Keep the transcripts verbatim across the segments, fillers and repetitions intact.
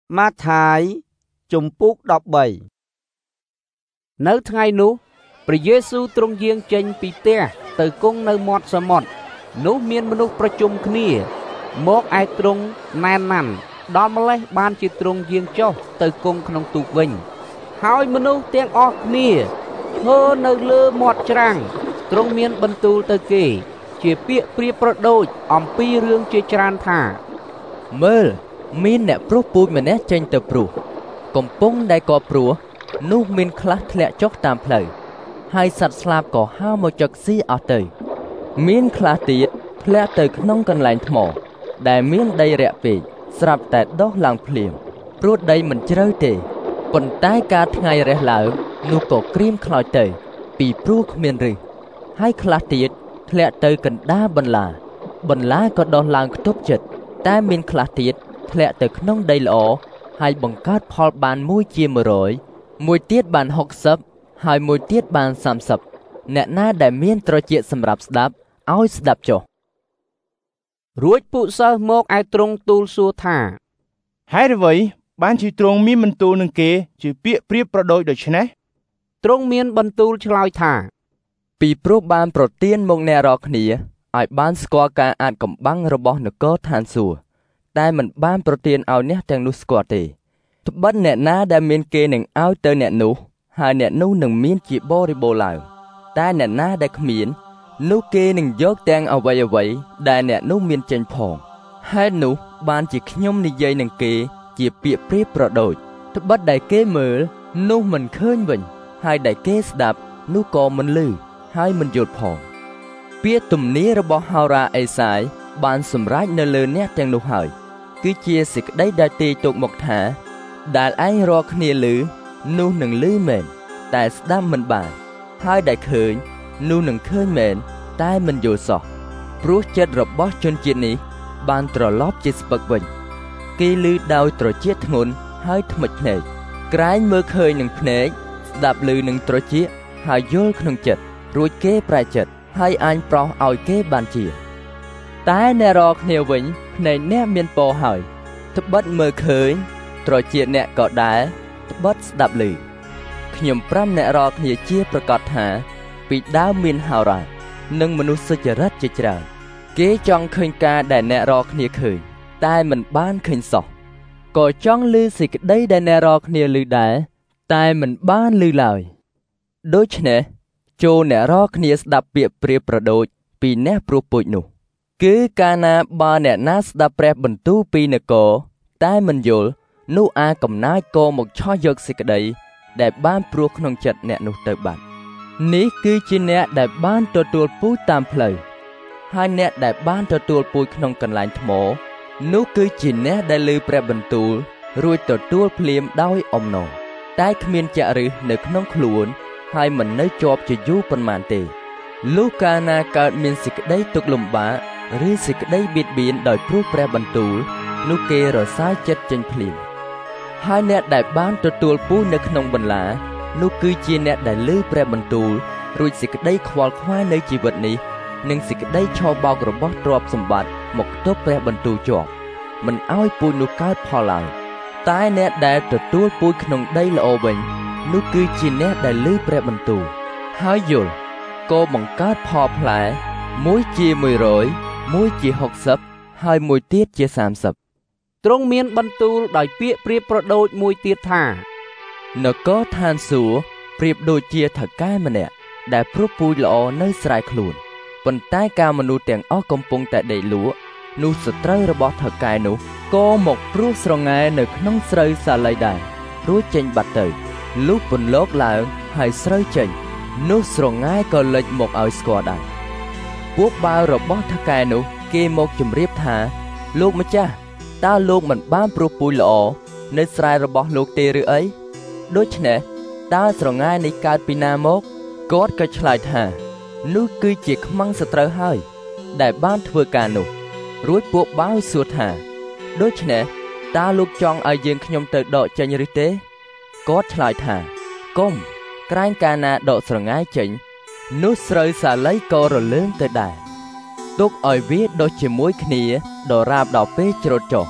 ម៉ាថាយជំពូកដប់បីនៅថ្ងៃនោះព្រះយេស៊ូវទ្រង់យាងចេញពីផ្ទះទៅគង់នៅមាត់សមុទ្រនោះមានមនុស្សប្រជុំគ្នាមកឯទ្រង់ណែនណាន់ដល់ម្លេះបានជាទ្រង់យាងចុះទៅគង់ក្នុងទូកវិញហើយមនុស្សទាំងអស់គ្នាឈរនៅលើមាត់ច្រាំងទ្រង់មានបន្ទូលទៅគេជាពាក្យប្រៀបប្រដូចអំពីរឿងជាច្រើនថាមើលមានអ្នកព្រោះពូជម្នាក់ចេញទៅព្រោះកំពុងដែលក៏ព្រោះនោះមានខ្លះធ្លាក់ចុះតាមផ្លូវហើយសត្វស្លាបក៏ហើរមកចឹកស៊ីអស់ទៅមានខ្លះទៀតធ្លាក់ទៅក្នុងកន្លែងថ្មដែលមានដីរាក់ពេកស្រាប់តែដុះឡើងភ្លាមព្រោះដីមិនជ្រៅទេប៉ុន្តែការថ្ងៃរះឡើងនោះក៏ក្រៀមខ្លោចទៅពីព្រោះគ្មានឫសហើយខ្លះទៀតធ្លាក់ទៅកណ្ដាលបន្លាបន្លាក៏ដុះឡើងខ្ទប់ចិត្តតែមានខ្លះទៀតធ្លាក់ទៅក្នុងដីល្អហើយបង្កើតផលបានមួយជាមួយរយមួយទៀតបានហុកសិបហើយមួយទៀតបានសាំសិបអ្នកណាដែលមានត្រចៀកសម្រាប់ស្ដាប់ឲ្យស្ដាប់ចុះរួចពួកសិស្សមកឯទ្រង់ទូលសួរថាហេតុអ្វីបានជាទ្រង់មានបន្ទូលនឹងគេជាពាក្យប្រៀបប្រដូចដូច្នេះទ្រង់មានបន្ទូលឆ្លើយថាពីព្រោះបានប្រទានមកអ្នករាល់គ្នាឲ្យបានស្គាល់ការអាចកំបាំងរបស់នគរឋានសួគ៌តែមិនបានប្រទានឲ្យអ្នកទាំងនោះស្គាល់ទេត្បិតអ្នកណាដែលមានគេនឹងឲ្យទៅអ្នកនោះហើយអ្នកនោះនឹងមានជាបរិបូរណ៍ឡើងតែអ្នកណាដែលគ្មាននោះគេនឹងយកទាំងអ្វីអ្វីដែលអ្នកនោះមានចេញផងហេតុនោះបានជាខ្ញុំនិយាយនឹងគេជាពាក្យប្រៀបប្រដូចត្បិតដែលគេមើលនោះមិនឃើញវិញហើយដែលគេស្ដាប់នោះក៏មិនឮហើយមិនយល់ផងពាក្យទំនាយរបស់ហោរាអេសាយបានសម្រេចនៅលើអ្នកទាំងនោះហើយគឺជាសេចក្តីដែលទាយទុកមកថាដែលឯងរាល់គ្នាឮនោះនឹងឮមែនតែស្ដាប់មិនបានហើយដែលឃើញនោះនឹងឃើញមែនតែមិនយល់សោះព្រោះចិត្តរបស់ជនជាតិនេះបានត្រឡប់ជាស្ពឹកវិញគេឮដោយត្រចៀកធ្ងន់ហើយថ្មិចភ្នែកក្រែងមើលឃើញនឹងភ្នែកស្ដាប់ឮនឹងត្រចៀកហើយយល់ក្នុងចិត្តរួចគេប្រែចិត្តហើយអញប្រោសឲ្យគេបានជាតែអ្នករាល់គ្នាវិញភ្នែកអ្នកមានពរហើយត្បិតមើលឃើញត្រចៀកអ្នកក៏ដែរត្បិតស្ដាប់ឮខ្ញុំប្រាំអ្នករាល់គ្នាជាប្រកាសថាពីដើមមានហោរានិងមនុស្សសុចរិតជាច្រើនគេចង់ឃើញការដែលអ្នករាល់គ្នាឃើញតែមិនបានឃើញសោះក៏ចង់ឮសេចក្តីដែលអ្នករាល់គ្នាឮដែរតែមិនបានឮឡើយដូច្នេះចូលអ្នករាល់គ្នាស្ដាប់ពាក្យប្រៀបប្រដូចពីអ្នកព្រោះពូជនោះគឺកាលណាបើអ្នកណាស្ដាប់ព្រះបន្ទូលពីនគរតែមិនយល់នោះអាកំណាចក៏មកឆោះយកសេចក្តីដែលបានព្រោះក្នុងចិត្តអ្នកនោះទៅបាត់នេះគឺជាអ្នកដែលបានទទួលពូជតាមផ្លូវហើយអ្នកដែលបានទទួលពូជក្នុងកន្លែងថ្មនោះគឺជាអ្នកដែលឮព្រះបន្ទូលរួចទទួលភ្លាមដោយអំណរតែគ្មានចាក់ឫសនៅក្នុងខ្លួនហើយមិននៅជាប់ជាយូរប៉ុន្មានទេលុះកាលណាកើតមានសេចក្តីទុក្ខលំបាកឬសេចក្តីបៀតបៀនដោយព្រោះព្រះបន្ទូលនោះគេរសាយចិត្តចេញភ្លាមហើយអ្នកដែលបានទទួលពូជនៅក្នុងបន្លានោះគឺជាអ្នកដែលឮព្រះបន្ទូលរួចសេចក្តីខ្វល់ខ្វាយនៅជីវិតនេះនិងសេចក្តីឆោបោករបស់ទ្រព្យសម្បត្តិមកទប់ព្រះបន្ទូលជាប់មិនឲ្យពូជនោះកើតផលឡើយតែអ្នកដែលទទួលពូជក្នុងដីល្អវិញនោះគឺជាអ្នកដែលឮព្រះបន្ទូលហើយយល់ក៏បង្កើតផលផ្លែមួយជាមួយរយមួយជាហុកសិបហើយមួយទៀតជាសាមសិបទ្រង់មានបន្ទូលដោយពាក្យប្រៀបប្រដូចមួយទៀតថានគរឋានសួគ៌ប្រៀបដូចជាថៅកែម្នាក់ដែលព្រោះពូជល្អនៅស្រែខ្លួនប៉ុន្តែការមនុស្សទាំងអស់កំពុងតែដេកលក់នោះសត្រូវរបស់ថៅកែនោះក៏មកព្រោះស្រងែនៅក្នុងស្រូវសាលីដែររួចចេញបាត់ទៅលុះពន្លកឡើងហើយស្រូវចេញនោះស្រងែក៏លេចមកឲ្យស្គាល់ដែរពួកបាវរបស់ថៅកែនោះគេមកជម្រាបថាលោកម្ចាស់តើលោកមិនបានព្រោះពូជល្អនៅស្រែរបស់លោកទេឬអីដូច្នេះតើស្រងែនេះកើតពីណាមកគាត់ក៏ឆ្លើយថានោះគឺជាខ្មាំងសត្រូវហើយដែលបានធ្វើការនោះរួចពួកបាវសួរថាដូច្នេះតើលោកចង់ឲ្យយើងខ្ញុំទៅដកចេញឬទេគាត់ឆ្លើយថាកុំក្រែងកាលណាដកស្រងាយចេញនោះស្រូវសាលីក៏រលើងទៅដែរទុកឲ្យវាដុះជាមួយគ្នាដរាបដល់ពេលច្រូតចុះ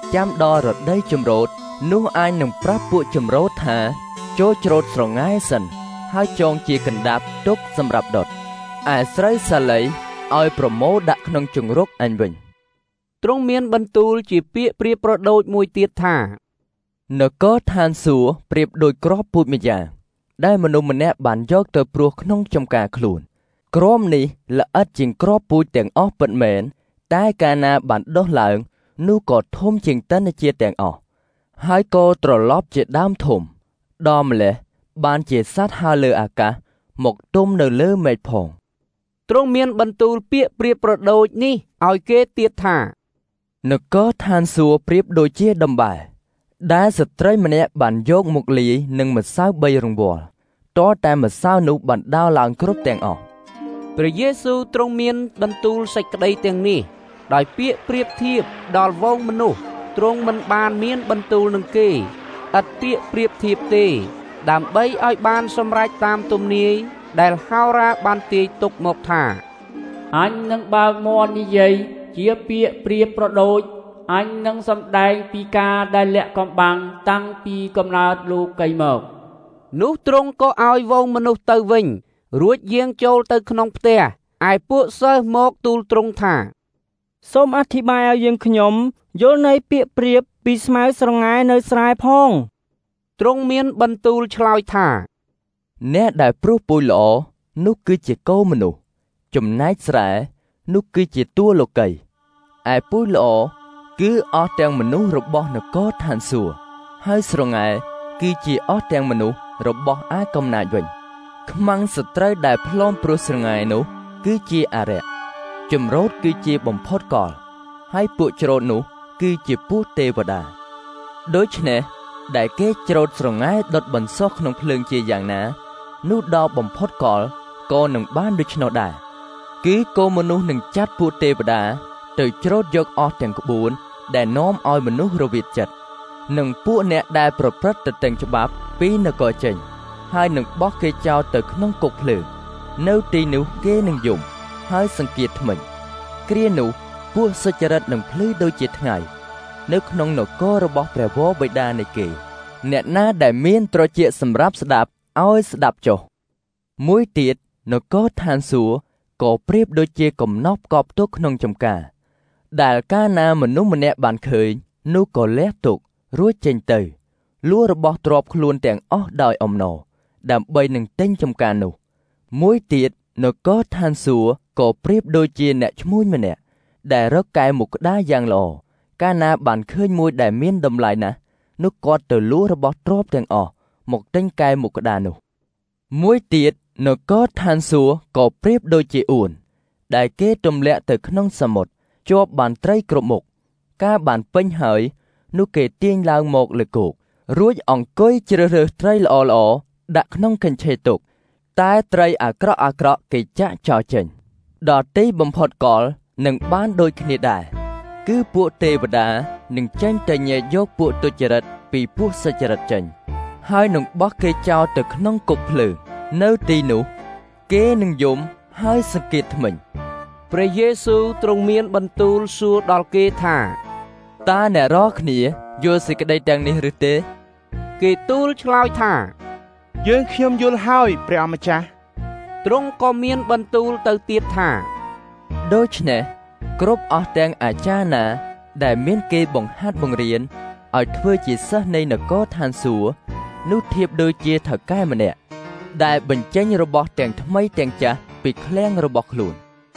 ចាំដល់រដូវចម្រូតនោះអាចនឹងប្រាប់ពួកចម្រូតថាចូលច្រូតស្រងាយសិនហើយចងជាកណ្ដាប់ទុកសម្រាប់ដុតឯស្រូវសាលីឲ្យប្រមូលដាក់ក្នុងជង្រុកអញវិញទ្រង់មានបន្ទូលជាពាក្យប្រៀបប្រដូចមួយទៀតថានគរឋានសួគ៌ប្រៀបដូចគ្រាប់ពូជម្យ៉ាងដែលមនុស្សម្នាក់បានយកទៅព្រោះក្នុងចំការខ្លួនគ្រាប់នេះល្អិតជាងគ្រាប់ពូជទាំងអស់ពិតមែនតែកាលណាបានដុះឡើងនោះក៏ធំជាងទិន្នជាតិទាំងអស់ហើយក៏ត្រឡប់ជាដើមធំដល់ម្លេះបានជាសត្វហើរលើអាកាសមកទុំនៅលើមេឃផងទ្រង់មានបន្ទូលពាក្យប្រៀបប្រដូចនេះឲ្យគេទៀតថានគរឋានសួគ៌ប្រៀបដូចជាដំបែដែលស្ត្រីម្នាក់បានយកមកលាយនឹងម្សៅបីរង្វាល់តើតែម្សៅនោះបណ្ដោះឡើងគ្រប់ទាំងអស់ព្រះយេស៊ូវទ្រង់មានបន្ទូលសេចក្តីទាំងនេះដោយពាក្យប្រៀបធៀបដល់វងមនុស្សទ្រង់មិនបានមានបន្ទូលនឹងគេឥតពាក្យប្រៀបធៀបទេដើម្បីឲ្យបានសម្រេចតាមទំនាយដែលហោរាបានទាយទុកមកថាអញនឹងបើកមាត់និយាយជាពាក្យប្រៀបប្រដូចអញនឹងសម្ដែងពីការដែលលាក់កំបាំងតាំងពីកំណើតលោកីមកនោះទ្រង់ក៏ឲ្យវងមនុស្សទៅវិញរួចយាងចូលទៅក្នុងផ្ទះឯពួកសិស្សមកទូលទ្រង់ថាសូមអធិប្បាយឲ្យយើងខ្ញុំយល់នៃពាក្យប្រៀបពីស្មៅស្រងាយនៅស្រែផងទ្រង់មានបន្ទូលឆ្លើយថាអ្នកដែលព្រោះពូជល្អនោះគឺជាកូនមនុស្សចំណែកស្រែនោះគឺជាតួលោកីឯពូជល្អគឺអស់ទាំងមនុស្សរបស់នគរឋានសួគ៌ហើយស្រងែគឺជាអស់ទាំងមនុស្សរបស់អាកំណាចវិញខ្មាំងសត្រូវដែលផ្លុំព្រោះស្រងែនោះគឺជាអារក្សចម្រូតគឺជាបំផុតកលហើយពួកច្រូតនោះគឺជាពួកទេវតាដូច្នេះដែលគេច្រូតស្រងែដុតបន្សោះក្នុងភ្លើងជាយ៉ាងណានោះដល់បំផុតកលក៏នឹងបានដូច្នោះដែរគឺកូនមនុស្សនឹងចាត់ពួកទេវតាទៅច្រូតយកអស់ទាំងក្បួនដែលនាំឲ្យមនុស្សរវិតចិត្តនិងពួកអ្នកដែលប្រព្រឹត្តទៅទាំងច្បាប់ពីនគរចេញហើយនឹងបោះគេចោលទៅក្នុងគុកភ្លើងនៅទីនោះគេនឹងយំហើយសង្កៀតថ្មិញគ្រានោះពួកសុចរិតនឹងភ្លឺដូចជាថ្ងៃនៅក្នុងនគររបស់ព្រះវរបិតានៃគេអ្នកណាដែលមានត្រចៀកសម្រាប់ស្ដាប់ឲ្យស្ដាប់ចុះមួយទៀតនគរឋានសួគ៌ក៏ប្រៀបដូចជាកំណប់កប់ទុកក្នុងចំការដែលកាលណាមនុស្សម្នាក់បានឃើញនោះក៏លះទុករួចចេញទៅលួរបស់ទ្រព្យខ្លួនទាំងអស់ដោយអំណរដើម្បីនឹងទិញចំការនោះមួយទៀតនគរឋានសួគ៌ក៏ប្រៀបដូចជាអ្នកឈ្មួញម្នាក់ដែលរកកែមុខក្តារយ៉ាងល្អកាលណាបានឃើញមួយដែលមានតម្លៃណាស់នោះគាត់ទៅលួរបស់ទ្រព្យទាំងអស់មកទិញកែមុខក្តារនោះមួយទៀតនគរឋានសួគ៌ក៏ប្រៀបដូចជាអួនដែលគេទម្លាក់ទៅក្នុងសមុទ្រជាប់បានត្រីគ្រប់មុខកាលបានពេញហើយនោះគេទាញឡើងមកលើគោករួចអង្គុយជ្រើសរើសត្រីល្អល្អដាក់ក្នុងកញ្ឆេទុកតែត្រីអាក្រក់អាក្រក់គេចាក់ចោលចេញដល់ទីបំផុតកលនឹងបានដូចគ្នាដែរគឺពួកទេវតានឹងចេញទៅញែកយកពួកទុច្ចរិតពីពួកសុចរិតចេញហើយនឹងបោះគេចោលទៅក្នុងគុកភ្លើងនៅទីនោះគេនឹងយំហើយសង្កេតថ្មិញព្រះយេស៊ូវទ្រង់មានបន្ទូលសួរដល់គេថាតើអ្នករាល់គ្នាយល់សេចក្តីទាំងនេះឬទេគេទូលឆ្លើយថាយើងខ្ញុំយល់ហើយព្រះអម្ចាស់ទ្រង់ក៏មានបន្ទូលទៅទៀតថាដូច្នេះគ្រប់អស់ទាំងអាចារ្យណាដែលមានគេបង្ហាត់បង្រៀនឲ្យធ្វើជាសិស្សនៃនគរឋានសួគ៌នោះធៀបដូចជាថៅកែម្នាក់ដែលបញ្ចេញរបស់ទាំងថ្មីទាំងចាស់ពីឃ្លាំងរបស់ខ្លួន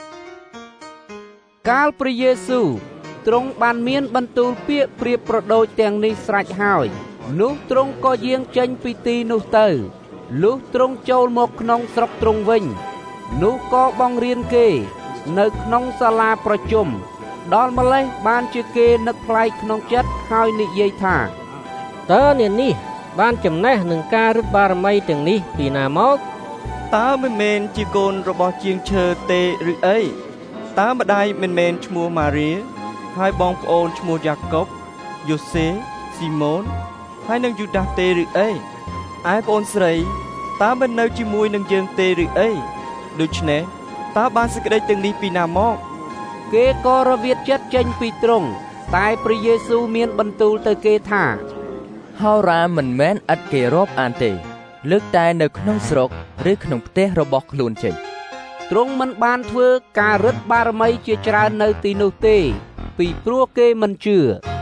កាលព្រះយេស៊ូវទ្រង់បានមានបន្ទូលពាក្យប្រៀបប្រដូចទាំងនេះស្រេចហើយនោះទ្រង់ក៏យាងចេញពីទីនោះទៅលុះទ្រង់ចូលមកក្នុងស្រុកទ្រង់វិញនោះក៏បង្រៀនគេនៅក្នុងសាលាប្រជុំដល់ម្លេះបានជាគេនឹកប្លែកក្នុងចិត្តហើយនិយាយថាតើអ្នកនេះបានចំណេះនឹងការរឹតបារមីទាំងនេះពីណាមកតើមិនមែនជាកូនរបស់ជាងឈើទេឬអីតើម្ដាយមិនមែនឈ្មោះម៉ារីហើយបងប្អូនឈ្មោះយ៉ាកុបយូសេស៊ីម៉ូនហើយនិងយូដាសទេឬអីឯប្អូនស្រីតើមិននៅជាមួយនឹងយើងទេឬអីដូច្នេះតើបានសេចក្តីទាំងនេះពីណាមកគេក៏រវិតចិត្តចេញពីទ្រង់តែព្រះយេស៊ូវមានបន្ទូលទៅគេថាហោរាមិនមែនឥតគេរាប់អានទេលើកតែនៅក្នុងស្រុកឬក្នុងផ្ទះរបស់ខ្លួនចេញទ្រង់មិនបានធ្វើការរឹតបារមីជាច្រើននៅទីនោះទេពីព្រោះគេមិនជឿ